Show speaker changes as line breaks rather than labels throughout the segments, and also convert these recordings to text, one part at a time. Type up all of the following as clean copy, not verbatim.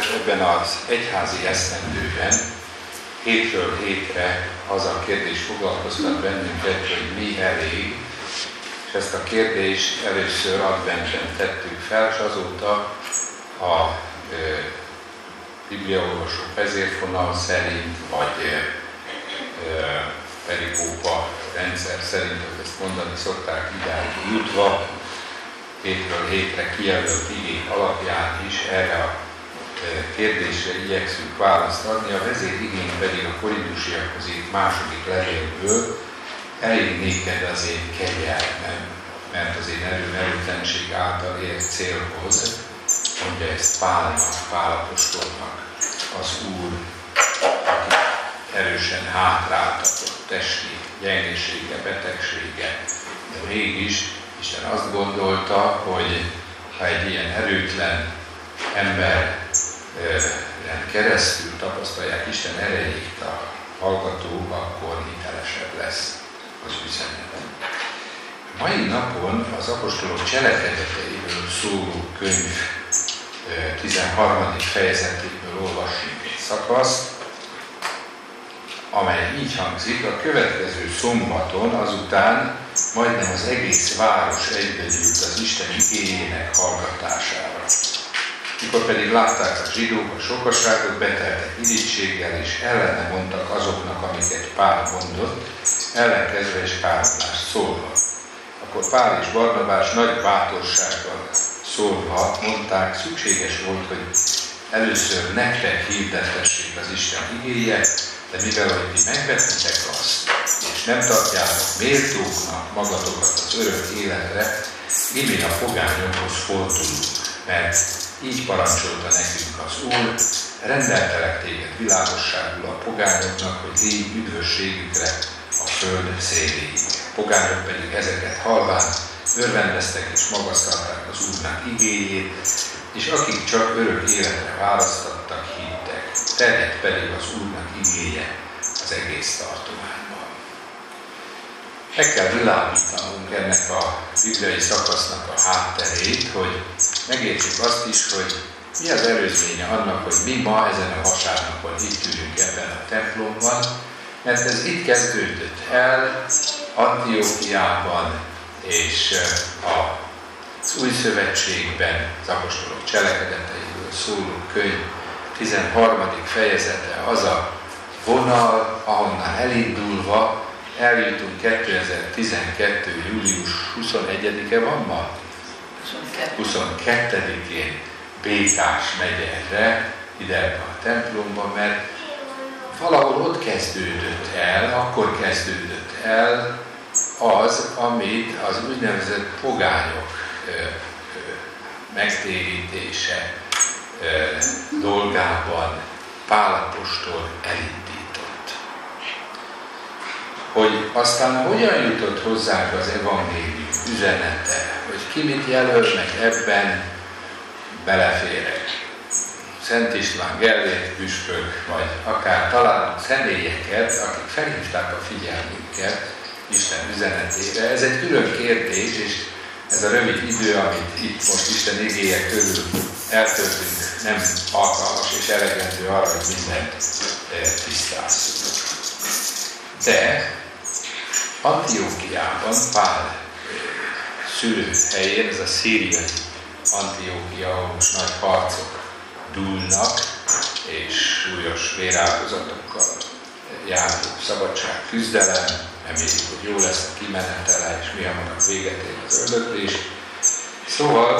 mert ebben az egyházi esztendőben hétről hétre az a kérdés foglalkoztat bennünket, hogy mi elég, és ezt a kérdést először adventben tettük fel, és azóta a bibliaolvasó vezérfonal szerint, vagy perikópa rendszer szerint, hogy ezt mondani szokták, idáig jutva, hétről hétre kijelölt igény alapján is erre a kérdésre igyekszünk választ adni. A vezérigény pedig a korintusiakhoz írt második levélből: elég néked az én kegyelmem, mert az én erőtlenség által ért célhoz, mondja ezt Pálnak, Pál apostolnak, az Úr, aki erősen hátráltatott testi gyengesége, betegsége, de mégis Isten azt gondolta, hogy ha egy ilyen erőtlen emberen keresztül tapasztalják Isten erejét a hallgatók, akkor hitelesebb lesz az üzenet. A mai napon az apostolok cselekedeteiből szóló könyv 13. fejezetéből olvassunk egy szakaszt, amely így hangzik: a következő szombaton azután majdnem az egész város egybegyűlt az Isten igéjének hallgatására. Mikor pedig látták a zsidók a sokaságot, beteltek irítséggel, és ellene mondtak azoknak, amiket Pál mondott, ellenkezve és károlást szólva. Akkor Pál és Barnabás nagy bátorsággal szólva mondták, szükséges volt, hogy először nektek hirdettessék az Isten igéje, de mivel hogy ti megvettetek azt, és nem tartjátok méltóknak magatokat az örök életre, mi a pogányokhoz fordulunk, mert így parancsolta nekünk az Úr, rendeltelek téged világosságul a pogányoknak, hogy légy üdvösségükre a föld széléig. A pogányok pedig ezeket halván örvendeztek és magasztalták az Úrnak igéjét, és akik csak örök életre választattak, hittek. Terjedt pedig az Úrnak igéje az egész tartományban. Meg kell világítanunk ennek a bibliai szakasznak a hátterét, hogy megértsük azt is, hogy mi az előzménye annak, hogy mi ma ezen a vasárnapon itt ülünk ebben a templomban, mert ez itt kezdődött el Antiókiában és az Új Szövetségben, az apostolok cselekedeteiből szóló könyv 13. fejezete az a vonal, ahonnan elindulva eljutunk 2012. július 21-e van ma? 22-én Békás megyerre, ide a templomba, mert valahol ott kezdődött el, akkor kezdődött el az, amit az úgynevezett pogányok megtérítése dolgában Pál apostol elindított. Hogy aztán hogyan jutott hozzánk az evangélium üzenete, hogy ki mit jelöl meg ebben, beleférek. Szent István, Gellért püspök, vagy akár talán személyeket, akik felhívták a figyelmünket Isten üzenetére. Ez egy külön kérdés, és ez a rövid idő, amit itt most Isten igéje körül eltöltünk, nem alkalmas és elegendő arra, hogy mindent tisztázzunk. De Antiókiában, Pál szülőhelyén, ez a szíriai Antiókia, ahol most nagy harcok dúlnak, és súlyos véráldozatokkal járó szabadságküzdelem, reméljük, hogy jó lesz a kimenetele, és mi hamarabb véget ér az öldöklés. Szóval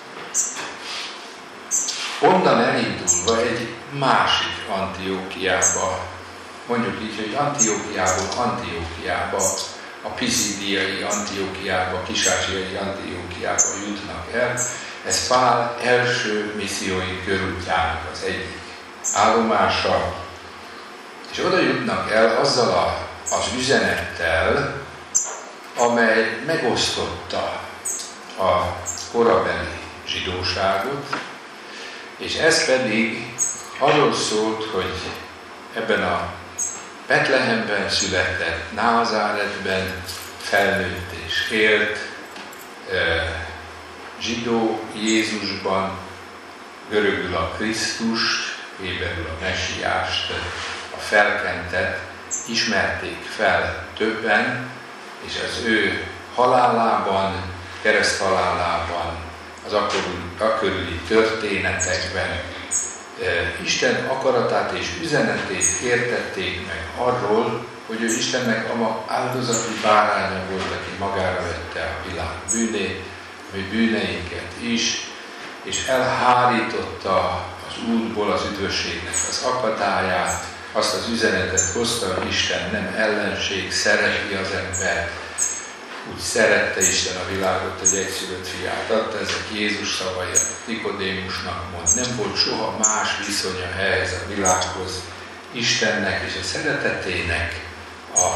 onnan elindulva egy másik Antiókiába, mondjuk így, hogy Antiókiából Antiókiába, a pisidiai Antiókiába, kis-ázsiai Antiókiába jutnak el. Ez Pál első missziói körútjának az egyik állomása, és oda jutnak el azzal az üzenettel, amely megosztotta a korabeli zsidóságot, és ez pedig arról szólt, hogy ebben a Betlehemben született, Názáretben felnőtt és élt zsidó Jézusban görögül a Krisztust, héberül a Messiást, a felkentet ismerték fel többen, és az ő halálában, kereszthalálában, az akkörüli történetekben Isten akaratát és üzenetét értették meg arról, hogy ő Istennek a áldozati báránya volt, aki magára vette a világ bűnét, vagy bűneinket is, és elhárította az útból az üdvösségnek az akadályát, azt az üzenetet hozta, hogy Isten nem ellenség, szereti az embert, úgy szerette Isten a világot, hogy egyszülött fiát adta, ezek Jézus szavai, Nikodémusnak mond. Nem volt soha más viszonya ehhez a világhoz, Istennek és a szeretetének a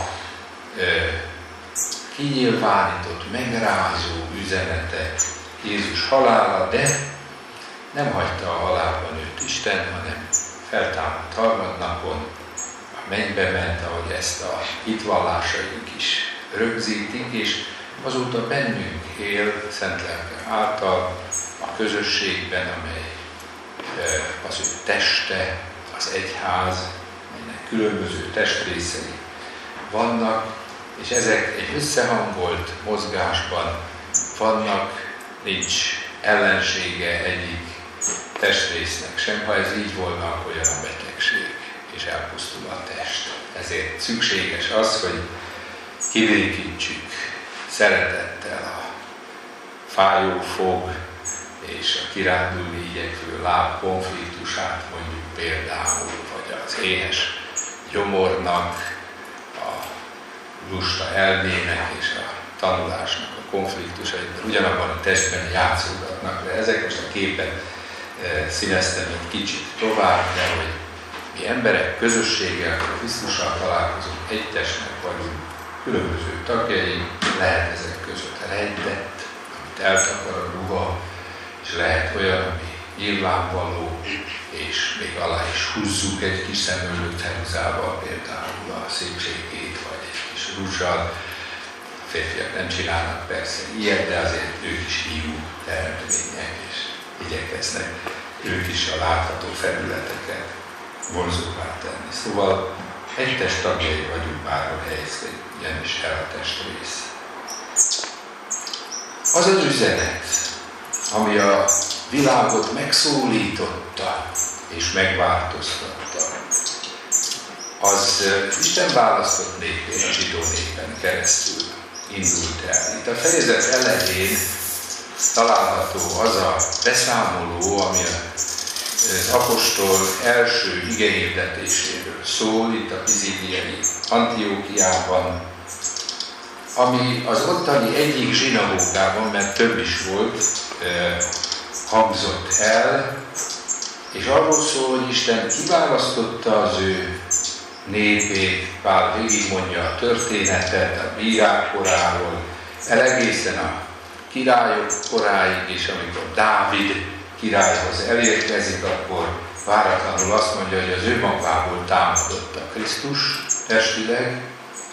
kinyilvánított, megrázó üzenete Jézus halála, de nem hagyta a halálban őt Isten, hanem feltámadt harmadnapon, a mennybe ment, ahogy ezt a hitvallásaink is rögzítik, és azóta bennünk él Szent Lelke által a közösségben, amely az ő teste, az egyház, melynek különböző testrészei vannak, és ezek egy összehangolt mozgásban vannak, nincs ellensége egyik testrésznek sem. Ha ez így volna, akkor olyan a betegség, és elpusztul a test. Ezért szükséges az, hogy kivékítsük szeretettel a fájó fog és a kirándulni igyekvő láb konfliktusát, mondjuk például, vagy az éhes gyomornak, a lusta elmének és a tanulásnak a konfliktusait, ugyanabban a testben játszódhatnak le. Ezek most a képet színeztem egy kicsit tovább, de hogy mi emberek közösséggel, a Krisztussal találkozunk, egy testnek vagyunk, különböző tagjai, lehet ezek között rejtett, amit eltakar a ruha, és lehet olyan, ami nyilvánvaló, és még alá is húzzuk egy kis szemöldök ceruzával, például a szépségét, vagy egy kis rúzsal. A férfiak nem csinálnak persze ilyet, de azért ők is hívó teremtmények, és igyekeznek ők is a látható felületeket vonzóvá tenni. Szóval egy test tagjai vagyunk, bárhol helyezkedjen is el a testrész. Az az üzenet, ami a világot megszólította és megváltoztatta, az Isten választott népén, a zsidó népen keresztül indult el. Itt a fejezet elején található az a beszámoló, ami az apostol első igehirdetéséről szól, itt a pizídiai Antiókiában, ami az ottani egyik zsinagógában, mert több is volt, hangzott el, és arról szól, hogy Isten kiválasztotta az ő népét, Pál végigmondja a történetet a bírák koráról, egészen a királyok koráig is, amikor Dávid királyhoz elérkezik, akkor váratlanul azt mondja, hogy az ő magából támadott a Krisztus testileg,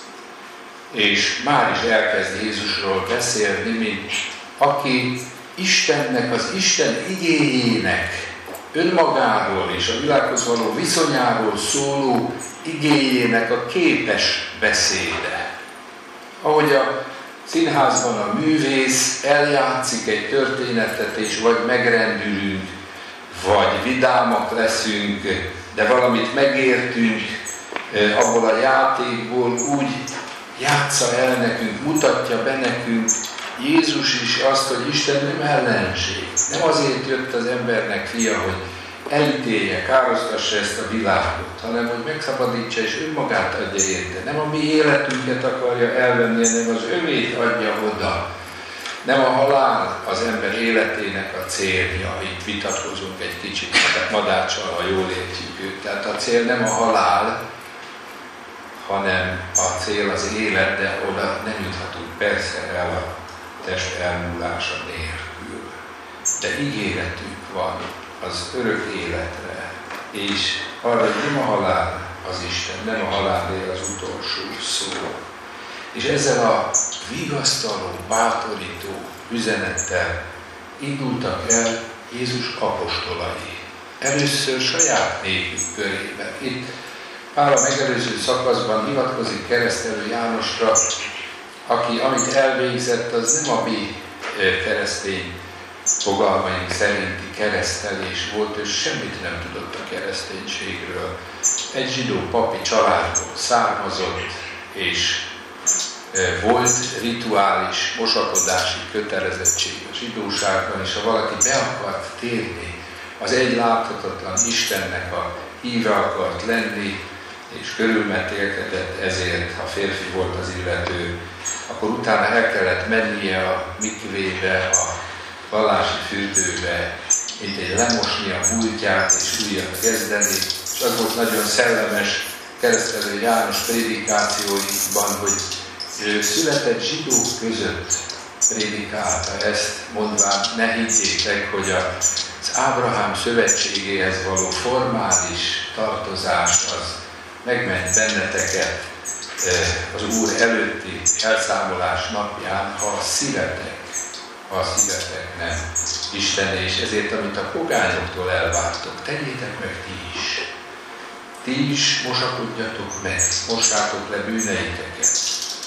és már is elkezd Jézusról beszélni, mint aki Istennek, az Isten igéjének önmagáról és a világhoz való viszonyáról szóló igéjének a képes beszéde. Ahogy a színházban a művész eljátszik egy történetet, és vagy megrendülünk, vagy vidámak leszünk, de valamit megértünk abból a játékból, úgy játsza el nekünk, mutatja be nekünk Jézus is azt, hogy Isten nem ellenség. Nem azért jött az embernek fia, hogy elítélje, károztassa ezt a világot, hanem hogy megszabadítsa és önmagát adja érte. Nem a mi életünket akarja elvenni, hanem az övét adja oda. Nem a halál az ember életének a célja. Itt vitatkozunk egy kicsit Madáccsal, ha jól értjük őt. Tehát a cél nem a halál, hanem a cél az élet, de oda nem juthatunk persze el a test elmúlása nélkül. De ígéretünk van az örök életre, és arra, hogy nem a halál az Isten, nem a halálé az utolsó szó. És ezzel a vigasztaló, bátorító üzenettel indultak el Jézus apostolai. Először saját népük körében. Itt Pál a megelőző szakaszban hivatkozik Keresztelő Jánosra, aki amit elvégzett, az nem a mi keresztény fogalmaink szerinti keresztelés volt, és semmit nem tudott a kereszténységről. Egy zsidó papi családból származott, és volt rituális mosakodási kötelezettség a zsidóságban, és ha valaki be akart térni, az egy láthatatlan Istennek a híve akart lenni, és körülmetélkedett ezért, ha férfi volt az illető, akkor utána el kellett mennie a mikvébe, a vallási fürdőbe, mint egy lemosni a múltját és újat kezdeni. És az volt nagyon szellemes Keresztelő János prédikációiban, hogy ő született zsidók között prédikálta ezt, mondván, ne higgyétek, hogy az Ábrahám szövetségéhez való formális tartozás az megment benneteket az Úr előtti elszámolás napján, ha a szívetek nem Istené, és ezért, amit a pogányoktól elvártok, tegyétek meg ti is. Ti is mosakodjatok meg, mossátok le bűneiteket.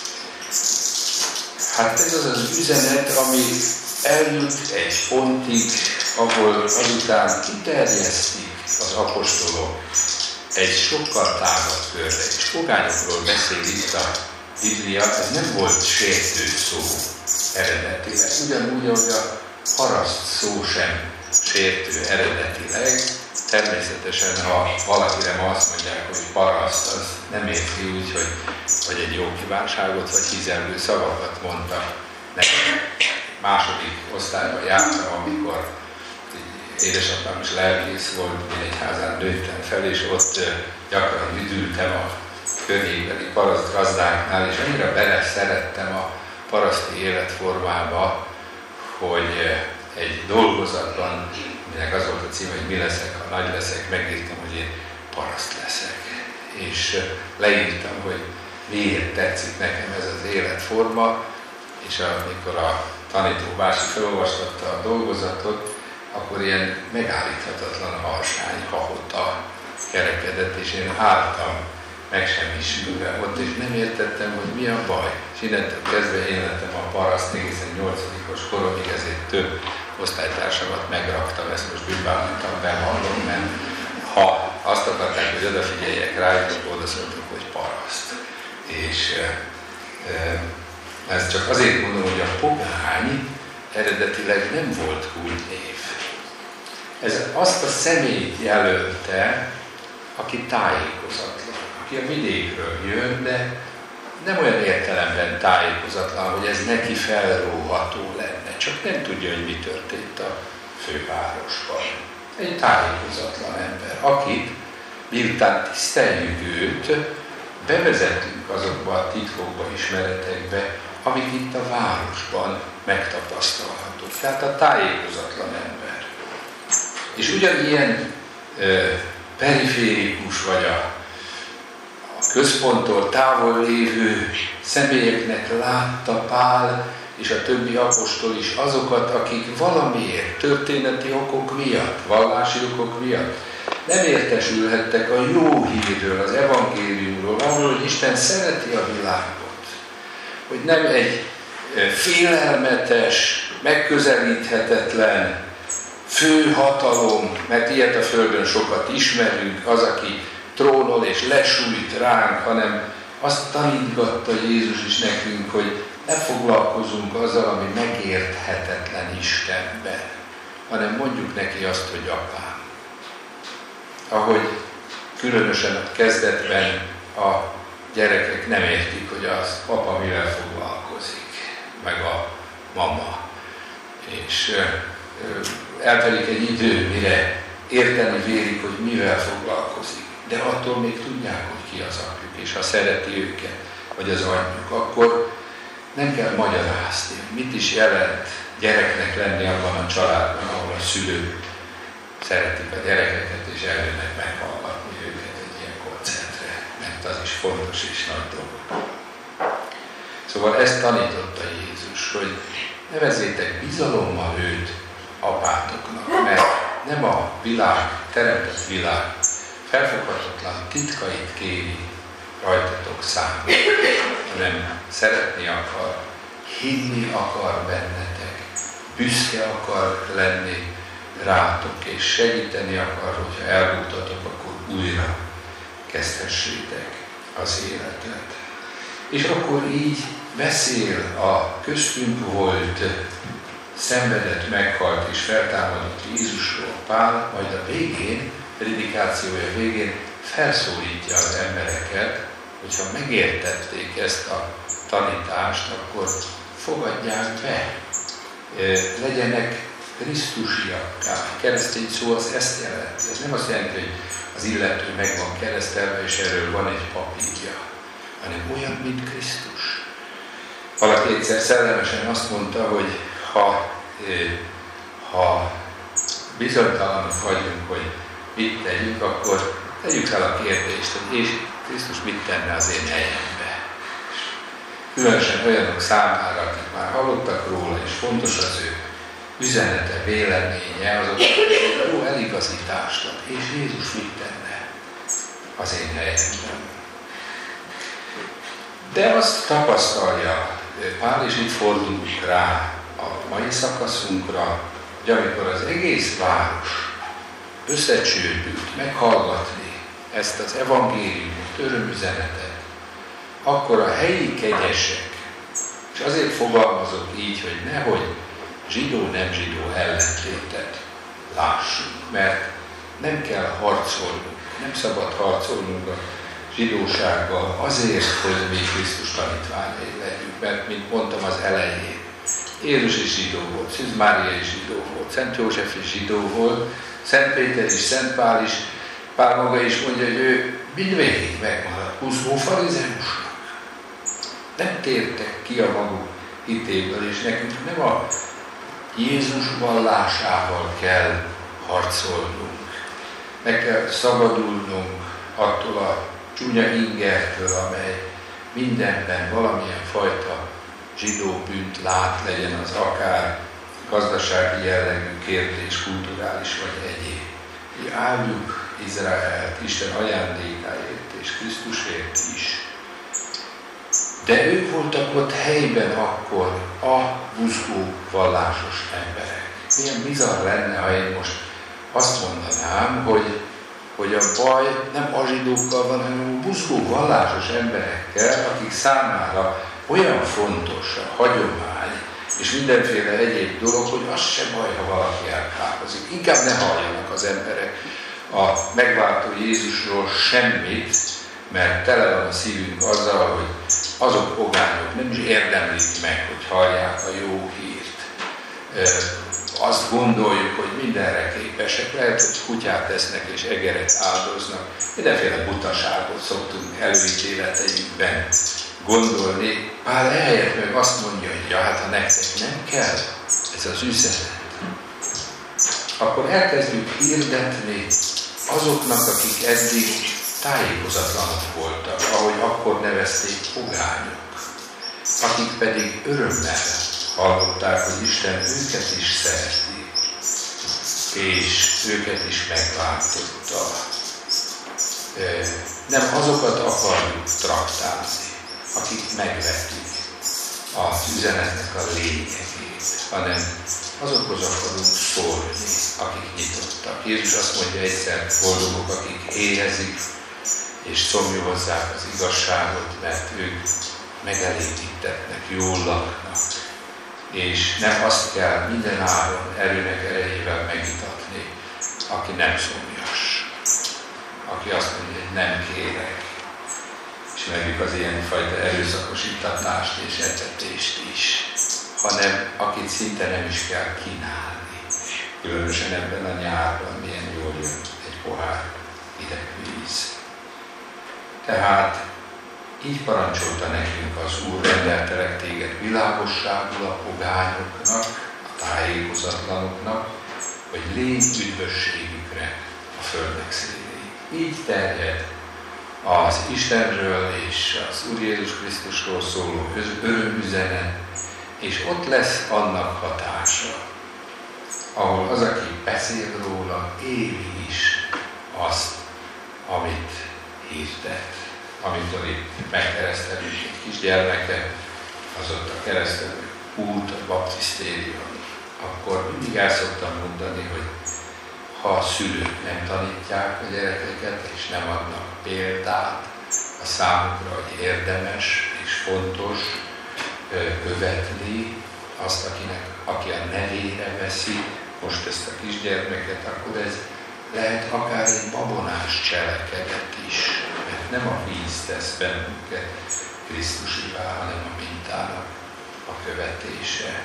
Hát ez az az üzenet, ami eljut egy pontig, ahol azután kiterjesztik az apostolok egy sokkal tágabb körre, és pogányokról beszél itt a Biblia, ez nem volt sértő szó eredetileg. Ugyanúgy, ahogy a paraszt szó sem sértő eredetileg. Természetesen, ha valakire ma azt mondják, hogy paraszt, az nem érti úgy, hogy egy jó kívánságot vagy hízelgő szavakat mondtak nekem. Második osztályban jártam, amikor édesapám is lelkész volt, én egyházán nőttem fel, és ott gyakran üdültem a környékbeli paraszt gazdáknál, és annyira bele szerettem a paraszti életformába, hogy egy dolgozatban, aminek az volt a címe, hogy mi leszek, ha nagy leszek, megírtam, hogy én paraszt leszek. És leírtam, hogy miért tetszik nekem ez az életforma, és amikor a tanító bácsi felolvastatta a dolgozatot, akkor ilyen megállíthatatlan harsány hahota kerekedett, és én álltam megsemmisülve ott, és nem értettem, hogy mi a baj. És innentől kezdve én lettem a paraszt egészen 8-os koromig, ezért több osztálytársamat megraktam, ezt most bűnbántam, bevallom, mert ha azt akarták, hogy odafigyeljek rájuk, akkor oda szóltak, hogy paraszt. És ezt csak azért mondom, hogy a pogány eredetileg nem volt kultnév. Ez azt a személyt jelölte, aki tájékozatlan, aki a vidékről jön, de nem olyan értelemben tájékozatlan, hogy ez neki felróható lenne, csak nem tudja, hogy mi történt a fővárosban. Egy tájékozatlan ember, akit, miután tiszteljük őt, bevezetünk azokba a titkokba, ismeretekbe, amik itt a városban megtapasztalhatók. Tehát a tájékozatlan ember. És ugyanilyen periférikus vagy a központtól távol lévő személyeknek látta Pál és a többi apostol is azokat, akik valamiért, történeti okok miatt, vallási okok miatt nem értesülhettek a jó hírről, az evangéliumról, arról, hogy Isten szereti a világot, hogy nem egy félelmetes, megközelíthetetlen főhatalom, mert ilyet a Földön sokat ismerünk, az, aki trónol és lesújt ránk, hanem azt tanítgatta Jézus is nekünk, hogy ne foglalkozunk azzal, ami megérthetetlen Istenben, hanem mondjuk neki azt, hogy apám. Ahogy különösen a kezdetben a gyerekek nem értik, hogy az apa mivel foglalkozik, meg a mama. És eltelik egy idő, mire érteni vélik, hogy mivel foglalkozik. De attól még tudják, hogy ki az apjuk, és ha szereti őket, vagy az anyjuk, akkor nem kell magyarázni, mit is jelent gyereknek lenni abban a családban, ahol a szülők szeretik a gyerekeket, és eljönnek meghallgatni őket egy ilyen koncertre, mert az is fontos és nagy dolog. Szóval ezt tanította Jézus, hogy nevezzétek bizalommal őt apátoknak, mert nem a világ, teremtett világ felfoghatatlan titkait kéri rajtatok számba, hanem szeretni akar, hinni akar bennetek, büszke akar lenni rátok, és segíteni akar, hogyha elbuktatok, akkor újra kezdhessétek az életet. És akkor így beszél a köztünk volt, szenvedett, meghalt és feltámadott Jézusról Pál, majd a végén, predikációja végén felszólítja az embereket, hogyha megértették ezt a tanítást, akkor fogadják be, legyenek krisztusiakká. Keresztény szó az ezt jelenti. Ez nem azt jelenti, hogy az illető meg van keresztelve, és erről van egy papírja, hanem olyan, mint Krisztus. Valaki egyszer szellemesen azt mondta, hogy ha bizonytalanok vagyunk, hogy mit tegyünk, akkor tegyük fel a kérdést, hogy és Krisztus mit tenne az én helyembe. Különösen olyanok számára, akik már hallottak róla, és fontos az ő üzenete, véleménye, azok jó eligazítást ad. És Jézus mit tenne az én helyemben? De azt tapasztalja Pál, és itt fordulunk rá a mai szakaszunkra, hogy amikor az egész város összecsődült meghallgatni ezt az evangéliumot, örömüzenetet, akkor a helyi kegyesek, és azért fogalmazok így, hogy nehogy zsidó-nem zsidó ellentétet lássunk, mert nem kell harcolnunk, nem szabad harcolnunk a zsidósággal azért, hogy mi Krisztus tanítványai legyünk, mert, mint mondtam az elején, Jézus is zsidó volt, Szűz Mária is zsidó volt, Szent József is zsidó volt, Szent Péter is, Szent Pál is, Pál maga is mondja, hogy ő mindvégig megmaradt húzó farizeusnak. Nem tértek ki a maguk hitéből, és nekünk nem a Jézus vallásával kell harcolnunk. Meg kell szabadulnunk attól a csúnya ingertől, amely mindenben valamilyen fajta zsidó bűnt lát, legyen az akár gazdasági jellegű kérdés, kulturális vagy egyéb. Mi áldjuk Izraelt Isten ajándékáért és Krisztusért is. De ők voltak ott helyben akkor a buzgó vallásos emberek. Milyen bizarr lenne, ha én most azt mondanám, hogy a baj nem a zsidókkal van, hanem a buzgó vallásos emberekkel, akik számára olyan fontos a hagyomány és mindenféle egyéb dolog, hogy az se baj, ha valaki elkápozik. Inkább ne halljanak az emberek a megváltó Jézusról semmit, mert tele van a szívünk azzal, hogy azok pogányok nem is érdemlik meg, hogy hallják a jó hírt. Azt gondoljuk, hogy mindenre képesek, lehet, hogy kutyát tesznek és egeret áldoznak. Mindenféle butaságot szoktunk előítéleteinkben gondolni. Pál ehelyett meg azt mondja, hogy ja, hát ha nektek nem kell ez az üzenet, akkor elkezdjük hirdetni azoknak, akik eddig tájékozatlanok voltak, ahogy akkor nevezték pogányok, akik pedig örömmel hallották, hogy Isten őket is szereti, és őket is megváltotta. Nem azokat akarjuk traktálni, akik megvetik az üzenetnek a lényegét, hanem azokhoz akarunk szólni, akik nyitottak. Jézus azt mondja egyszer, boldogok, akik éhezik, és szomjúhozzák az igazságot, mert ők megelégítetnek, jól laknak. És nem azt kell minden áron erőnek erejével megitatni, aki nem szomjas. Aki azt mondja, hogy nem kérek. Ismerjük az ilyenfajta erőszakos ittatást és etetést is, hanem akit szinte nem is kell kínálni. Különösen ebben a nyárban milyen jól jön egy pohár hideg víz. Tehát így parancsolta nekünk az Úr, rendeltelek téged világosságul a pogányoknak, a tájékozatlanoknak, hogy légy üdvösségükre a földnek szélén. Így terjed az Istenről és az Úr Jézus Krisztusról szóló örömüzenet, és ott lesz annak hatása, ahol az, aki beszél róla, éli is azt, amit hirdet. Amikor itt megkeresztelünk egy kisgyermeket, az ott a keresztelő út, a baptisztérium, akkor mindig el szoktam mondani, hogy ha a szülők nem tanítják a gyerekeket, és nem adnak példát a számukra, hogy érdemes és fontos követni azt, aki a nevére veszi most ezt a kisgyermeket, akkor ez lehet akár egy babonás cselekedet is, mert nem a víz tesz bennünket Krisztusivá, hanem a mintának a követése.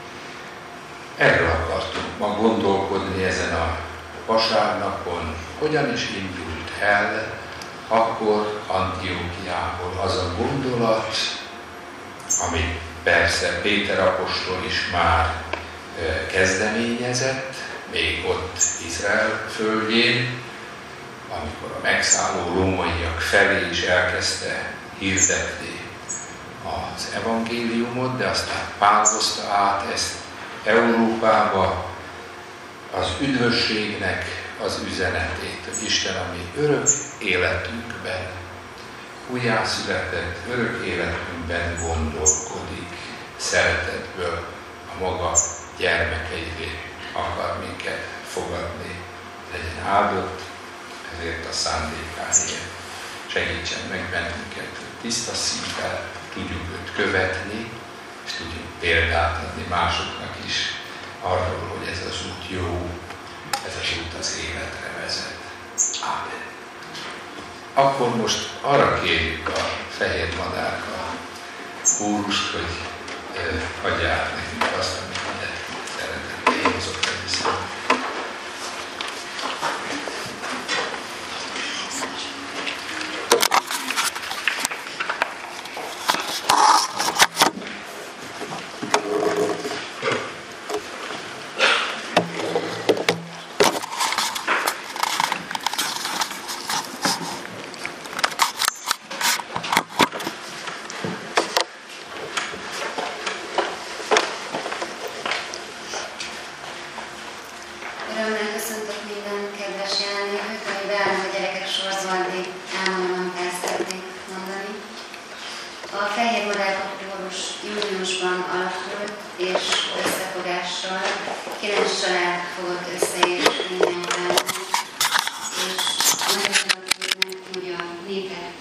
Erről akartunk ma gondolkodni ezen a vasárnapon, hogyan is indult el akkor Antiókiából az a gondolat, amit persze Péter apostol is már kezdeményezett, még ott Izrael földjén, amikor a megszálló rómaiak felé is elkezdte hirdetni az evangéliumot, de aztán Pál hozta át ezt Európába, az üdvösségnek az üzenetét, hogy Isten, ami örök életünkben újjászületett, örök életünkben gondolkodik, szeretetből a maga gyermekeivé akar minket fogadni. Legyen áldott ezért a szándékáért. Segítsen meg bennünket, hogy tiszta szívvel tudjuk őt követni, és tudjuk példát adni másoknak is arról, hogy ez az út jó, ez az út az életre vezet. Ámen. Akkor most arra kérjük a fehér madárka kórust, hogy adják nekünk azt, amit ide szeretettel hozott vissza.
júniusban alakult, és összefogással 9 család fogott